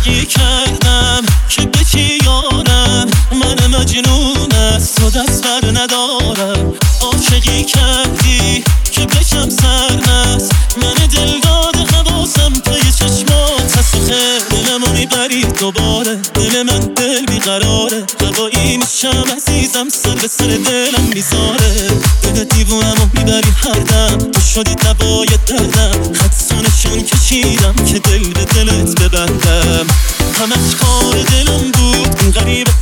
عاشقی کردم که بکی یارم، من مجنون از تو دست بر ندارم. عاشقی کردی که بکم سرمست، من دل داده حواسم پی چشمات هست. دلمو میبری دوباره، دل من دل بیقراره، هوایی میشم عزیزم، سر به سر دلم میذاره. دل دیوونمو میبری هر دم، تو شدی دوای دردم، حدسونشون کشیدم که دل به دلت ببندم. همش کار دلم بود، این غریبه